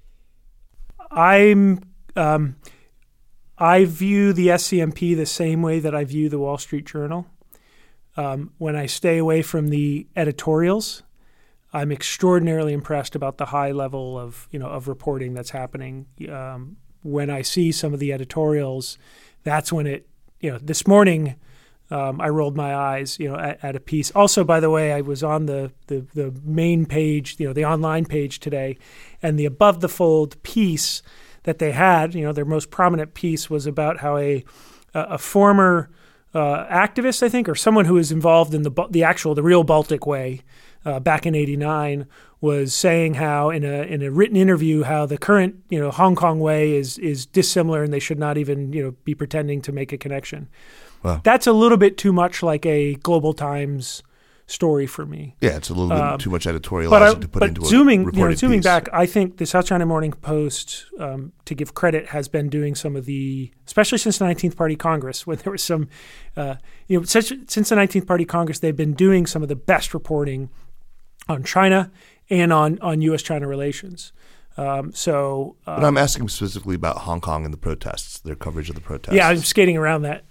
I view the SCMP the same way that I view the Wall Street Journal. When I stay away from the editorials, I'm extraordinarily impressed about the high level of reporting that's happening. When I see some of the editorials, that's when it. This morning, I rolled my eyes, at a piece. Also, by the way, I was on the main page, the online page today, and the above the fold piece that they had, their most prominent piece was about how a former activist, I think, or someone who was involved in the real Baltic Way back in '89, was saying how in a written interview how the current Hong Kong way is dissimilar and they should not even be pretending to make a connection. Wow. That's a little bit too much like a Global Times story for me. Yeah, it's a little bit too much editorializing to put into a reported zooming piece. back, I think the South China Morning Post, to give credit, has been doing some of the, especially since the 19th Party Congress, when there was some, since the 19th Party Congress, they've been doing some of the best reporting on China and on U.S.-China relations. But I'm asking specifically about Hong Kong and the protests, their coverage of the protests. Yeah, I'm skating around that.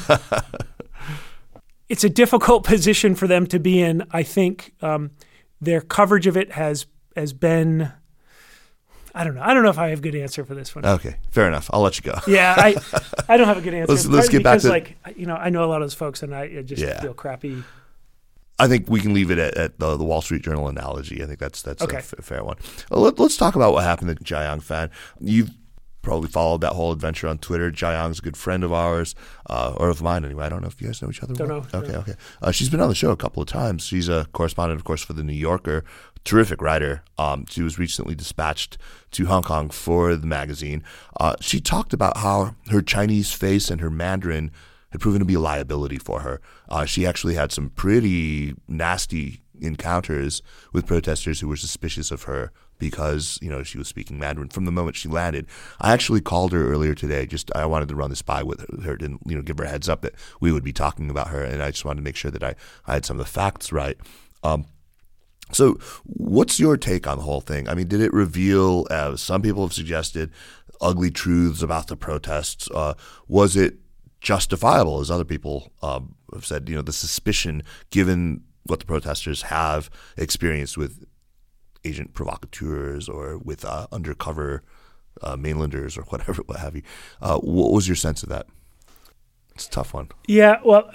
It's a difficult position for them to be in. I think their coverage of it has been. I don't know. I don't know if I have a good answer for this one. Okay, fair enough. I'll let you go. Yeah, I don't have a good answer. Let's get back to I know a lot of those folks, and I just feel crappy. I think we can leave it at the Wall Street Journal analogy. I think that's okay. A fair one. Let's talk about what happened to Jiayang Fan. You've probably followed that whole adventure on Twitter. Jiayang's a good friend of ours, or of mine anyway. I don't know if you guys know each other. Don't know. Okay. She's been on the show a couple of times. She's a correspondent, of course, for The New Yorker. Terrific writer. She was recently dispatched to Hong Kong for the magazine. She talked about how her Chinese face and her Mandarin had proven to be a liability for her. She actually had some pretty nasty encounters with protesters who were suspicious of her because, she was speaking Mandarin from the moment she landed. I actually called her earlier today. I wanted to run this by with her and, give her a heads up that we would be talking about her. And I just wanted to make sure that I had some of the facts right. So what's your take on the whole thing? I mean, did it reveal, as some people have suggested, ugly truths about the protests? Was it justifiable, as other people have said, the suspicion given what the protesters have experienced with agent provocateurs or with undercover mainlanders or whatever, what have you. What was your sense of that? It's a tough one. Yeah, well,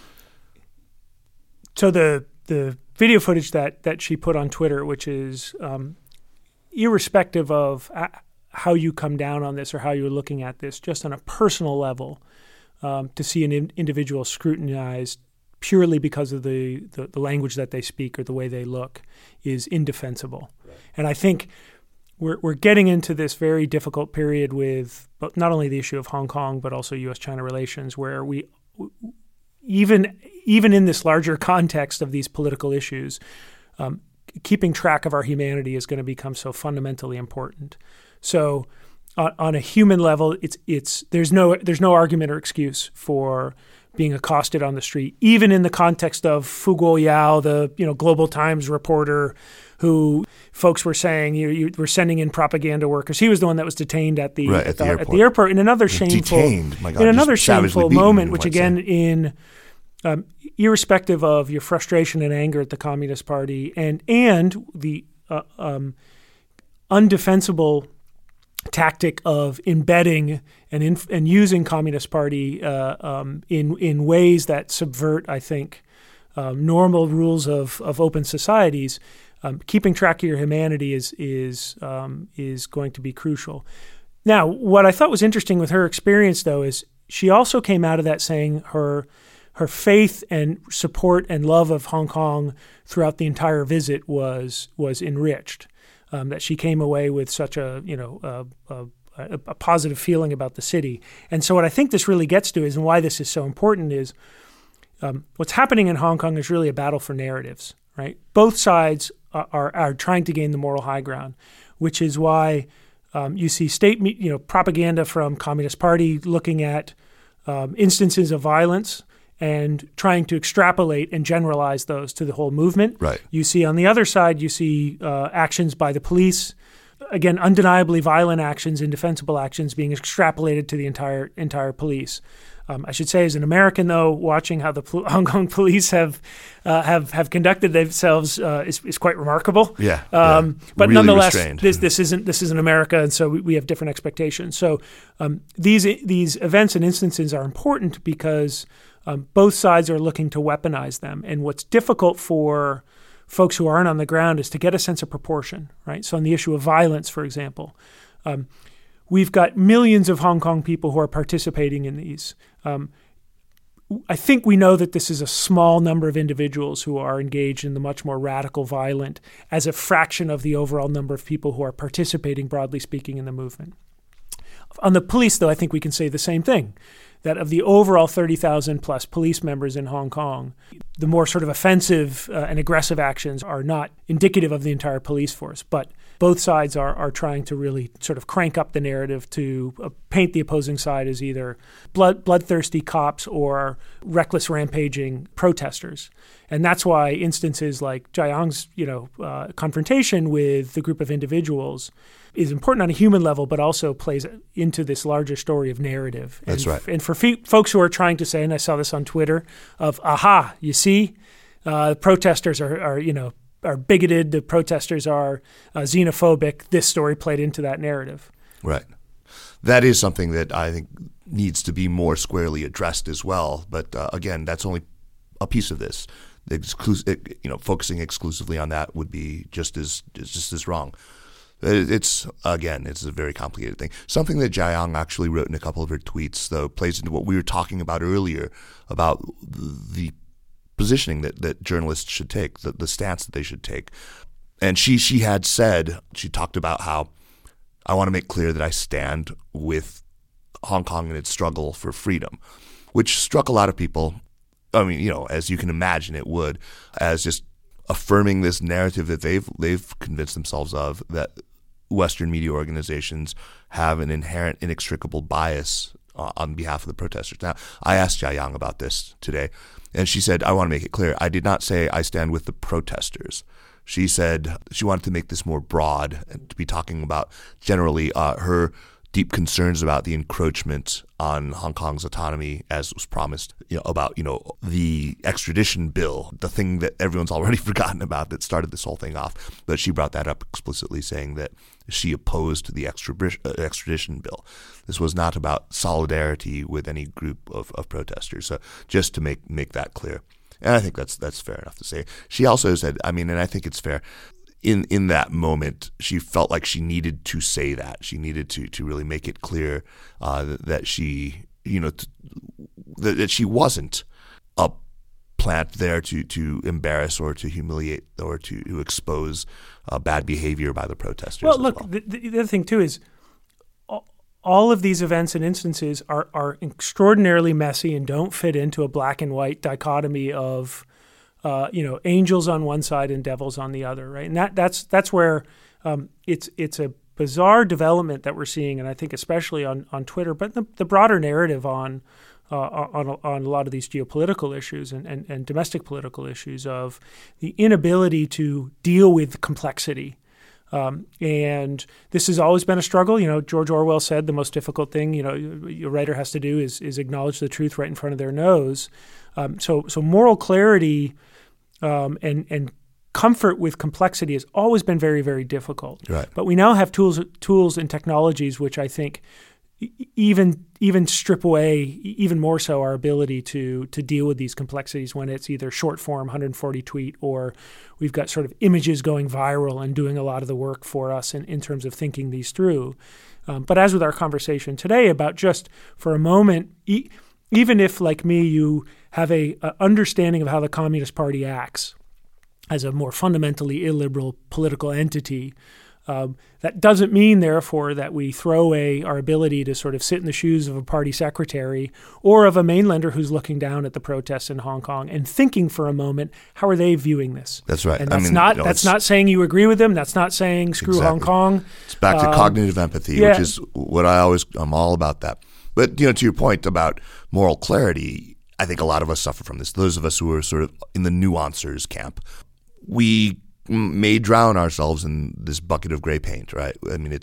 so the video footage that she put on Twitter, which is irrespective of how you come down on this or how you're looking at this, just on a personal level, to see an individual scrutinized purely because of the language that they speak or the way they look is indefensible. Right. And I think we're getting into this very difficult period with not only the issue of Hong Kong, but also U.S.-China relations, where we even in this larger context of these political issues, keeping track of our humanity is going to become so fundamentally important. So on a human level, there's no argument or excuse for being accosted on the street, even in the context of Fu Guoyao, the Global Times reporter, who folks were saying you were sending in propaganda workers. He was the one that was detained at the airport in another shameful moment, which again irrespective of your frustration and anger at the Communist Party and the undefensible tactic of embedding and using Communist Party in ways that subvert, I think, normal rules of open societies. Keeping track of your humanity is going to be crucial. Now, what I thought was interesting with her experience, though, is she also came out of that saying her faith and support and love of Hong Kong throughout the entire visit was enriched. That she came away with such a positive feeling about the city. And so what I think this really gets to is, and why this is so important, is what's happening in Hong Kong is really a battle for narratives, right? Both sides are trying to gain the moral high ground, which is why you see state propaganda from Communist Party looking at instances of violence and trying to extrapolate and generalize those to the whole movement. Right. You see on the other side, you see actions by the police, again, undeniably violent actions, indefensible actions being extrapolated to the entire police. I should say, as an American, though, watching how the Hong Kong police have conducted themselves is quite remarkable. Yeah. But really nonetheless, restrained. this isn't America, and so we have different expectations. So these events and instances are important because both sides are looking to weaponize them. And what's difficult for folks who aren't on the ground is to get a sense of proportion, right? So on the issue of violence, for example, we've got millions of Hong Kong people who are participating in these. I think we know that this is a small number of individuals who are engaged in the much more radical violent as a fraction of the overall number of people who are participating, broadly speaking, in the movement. On the police, though, I think we can say the same thing, that of the overall 30,000 plus police members in Hong Kong, the more sort of offensive and aggressive actions are not indicative of the entire police force. But both sides are trying to really sort of crank up the narrative to paint the opposing side as either bloodthirsty cops or reckless rampaging protesters. And that's why instances like Jiayang's, confrontation with the group of individuals is important on a human level, but also plays into this larger story of narrative. That's right. And for folks who are trying to say, and I saw this on Twitter, of aha, you see, protesters are bigoted, the protesters are xenophobic. This story played into that narrative. Right. That is something that I think needs to be more squarely addressed as well. But again, that's only a piece of this. Focusing exclusively on that would be just as wrong. It's a very complicated thing. Something that Jiayang actually wrote in a couple of her tweets, though, plays into what we were talking about earlier about the positioning that journalists should take, the stance that they should take. And she had said, she talked about how I want to make clear that I stand with Hong Kong in its struggle for freedom, which struck a lot of people. I mean, as you can imagine it would, as just affirming this narrative that they've convinced themselves of, that Western media organizations have an inherent inextricable bias on behalf of the protesters. Now, I asked Jiayang about this today, and she said, I want to make it clear, I did not say I stand with the protesters. She said she wanted to make this more broad and to be talking about generally her deep concerns about the encroachment on Hong Kong's autonomy, as was promised, about the extradition bill, the thing that everyone's already forgotten about that started this whole thing off. But she brought that up explicitly, saying that she opposed the extradition bill. This was not about solidarity with any group of protesters. So just to make that clear. And I think that's fair enough to say. She also said, and I think it's fair, in that moment, she felt like she needed to say that. She needed to really make it clear that she, that she wasn't a plant there to embarrass or to humiliate or to expose bad behavior by the protesters. Well, look, the other thing, too, is all of these events and instances are extraordinarily messy and don't fit into a black and white dichotomy of angels on one side and devils on the other, right? And that's where it's a bizarre development that we're seeing, and I think especially on Twitter, but the broader narrative on a lot of these geopolitical issues and domestic political issues of the inability to deal with complexity. And this has always been a struggle. George Orwell said the most difficult thing, your writer has to do is acknowledge the truth right in front of their nose. So moral clarity and comfort with complexity has always been very, very difficult. Right. But we now have tools and technologies which I think even strip away even more so our ability to deal with these complexities when it's either short form 140 tweet or we've got sort of images going viral and doing a lot of the work for us in terms of thinking these through. But as with our conversation today about just for a moment, even if like me you have a understanding of how the Communist Party acts as a more fundamentally illiberal political entity, that doesn't mean, therefore, that we throw away our ability to sort of sit in the shoes of a party secretary or of a mainlander who's looking down at the protests in Hong Kong and thinking for a moment, how are they viewing this? That's right. And that's not saying you agree with them. That's not saying screw exactly. Hong Kong. It's back to cognitive empathy, which is what I'm all about that. But, to your point about moral clarity, I think a lot of us suffer from this. Those of us who are sort of in the nuancers camp, we may drown ourselves in this bucket of gray paint, right? I mean,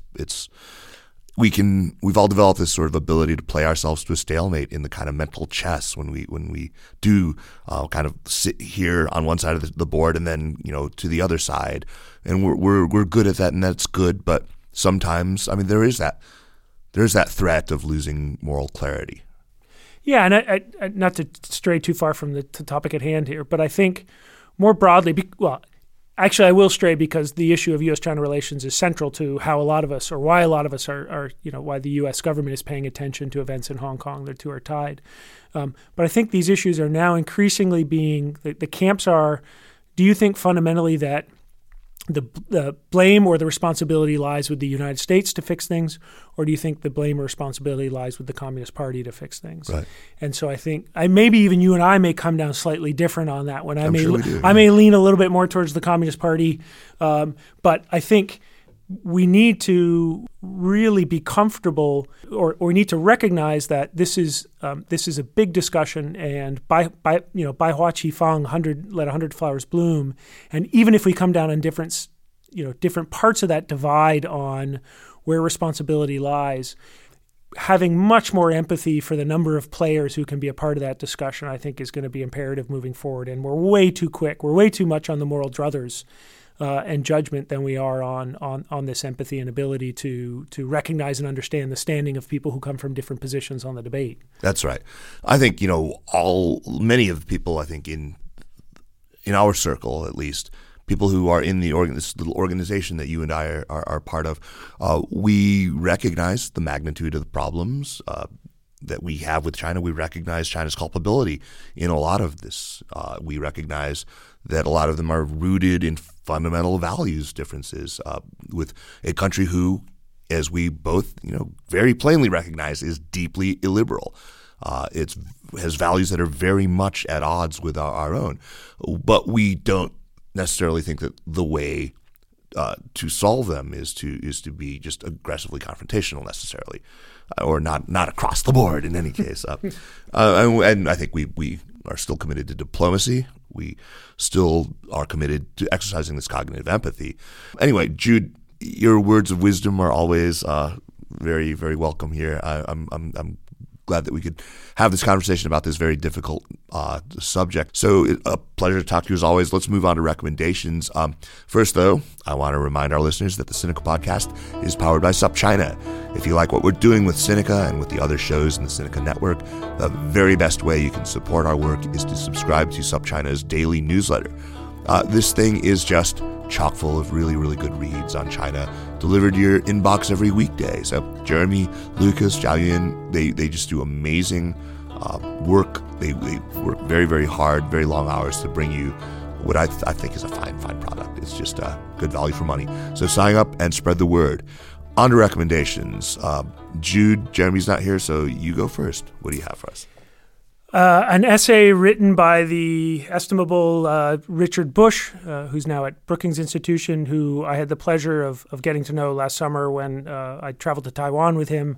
we've all developed this sort of ability to play ourselves to a stalemate in the kind of mental chess when we do kind of sit here on one side of the board and then to the other side, and we're good at that, and that's good. But sometimes, I mean, there's that threat of losing moral clarity. Yeah, and I not to stray too far from the topic at hand here, but I think more broadly, actually, I will stray because the issue of U.S.-China relations is central to how a lot of us, or why a lot of us are why the U.S. government is paying attention to events in Hong Kong. The two are tied. But I think these issues are now increasingly the camps are, do you think fundamentally that the blame or the responsibility lies with the United States to fix things, or do you think the blame or responsibility lies with the Communist Party to fix things? Right. And so I think maybe even you and I may come down slightly different on that one. I I may lean a little bit more towards the Communist Party, but I think we need to really be comfortable, or we need to recognize that this is a big discussion, and by Hua Qifang, let 100 flowers bloom. And even if we come down on different parts of that divide on where responsibility lies, having much more empathy for the number of players who can be a part of that discussion, I think, is going to be imperative moving forward. And we're way too quick. We're way too much on the moral druthers and judgment than we are on this empathy and ability to recognize and understand the standing of people who come from different positions on the debate. That's right. I think many of the people, I think in our circle at least, people who are in this little organization that you and I are part of, we recognize the magnitude of the problems that we have with China. We recognize China's culpability in a lot of this. We recognize that a lot of them are rooted in fundamental values differences with a country who, as we both very plainly recognize, is deeply illiberal. It has values that are very much at odds with our own. But we don't necessarily think that the way to solve them is to be just aggressively confrontational necessarily, or not across the board in any case. And I think we are still committed to diplomacy. We still are committed to exercising this cognitive empathy. Anyway, Jude, your words of wisdom are always very, very welcome here. I'm glad that we could have this conversation about this very difficult subject. So a pleasure to talk to you as always. Let's move on to recommendations. First, though, I want to remind our listeners that the Sinica Podcast is powered by SupChina. If you like what we're doing with Sinica and with the other shows in the Sinica Network, the very best way you can support our work is to subscribe to SupChina's daily newsletter. This thing is just chock full of really, really good reads on China delivered to your inbox every weekday. So Jeremy, Lucas, Zhao Yun, they just do amazing work. They work very, very hard, very long hours to bring you what I think is a fine product. It's just good value for money. So sign up and spread the word. On to recommendations. Jude, Jeremy's not here, so you go first. What do you have for us? An essay written by the estimable Richard Bush, who's now at Brookings Institution, who I had the pleasure of getting to know last summer when I traveled to Taiwan with him.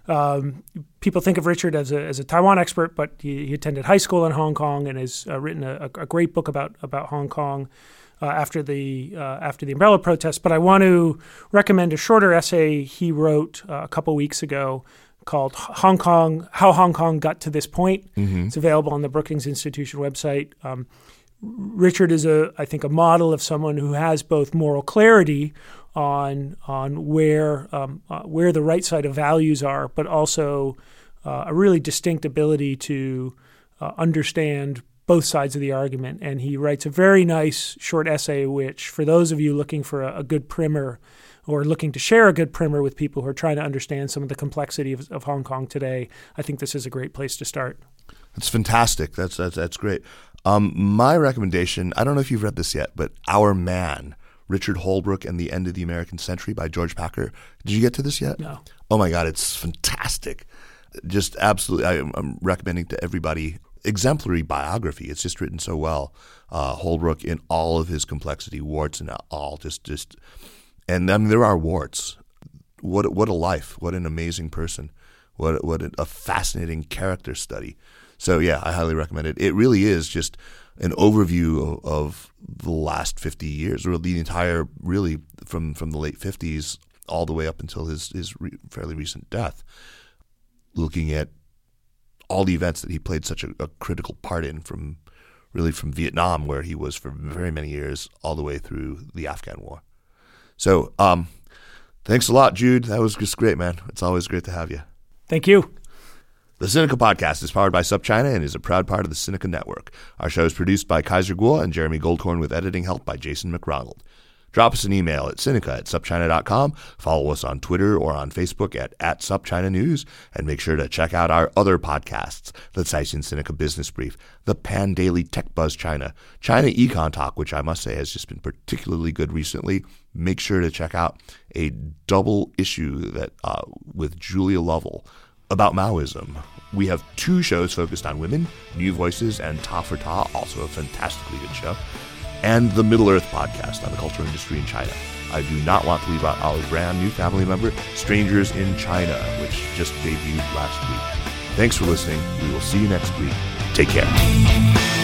People think of Richard as a Taiwan expert, but he attended high school in Hong Kong and has written a great book about Hong Kong after the umbrella protests. But I want to recommend a shorter essay he wrote a couple weeks ago called Hong Kong, How Hong Kong Got to This Point. Mm-hmm. It's available on the Brookings Institution website. Richard is, I think, a model of someone who has both moral clarity on where the right side of values are, but also a really distinct ability to understand both sides of the argument. And he writes a very nice short essay, which for those of you looking for a good primer or looking to share a good primer with people who are trying to understand some of the complexity of Hong Kong today, I think this is a great place to start. That's fantastic. That's great. My recommendation, I don't know if you've read this yet, but Our Man, Richard Holbrooke and the End of the American Century by George Packer. Did you get to this yet? No. Oh my God, it's fantastic. Just absolutely, I'm recommending to everybody. Exemplary biography. It's just written so well. Holbrooke in all of his complexity, warts and all, just, and I mean there are warts. What a life! What an amazing person! What a fascinating character study. So yeah, I highly recommend it. It really is just an overview of the last 50 years, or the entire, really from the late 50s all the way up until his fairly recent death, looking at all the events that he played such a critical part in, from Vietnam, where he was for very many years, all the way through the Afghan War. So thanks a lot, Jude. That was just great, man. It's always great to have you. Thank you. The Sinica Podcast is powered by SupChina and is a proud part of the Sinica Network. Our show is produced by Kaiser Guo and Jeremy Goldkorn with editing help by Jason McRonald. Drop us an email at sinica@supchina.com. Follow us on Twitter or on Facebook at SupChina News. And make sure to check out our other podcasts, the Caixin Sinica Business Brief, the Pan Daily Tech Buzz China, China Econ Talk, which I must say has just been particularly good recently. Make sure to check out a double issue that with Julia Lovell about Maoism. We have 2 shows focused on women, New Voices and Ta for Ta, also a fantastically good show, and the Middle Earth podcast on the culture industry in China. I do not want to leave out our brand new family member, Strangers in China, which just debuted last week. Thanks for listening. We will see you next week. Take care.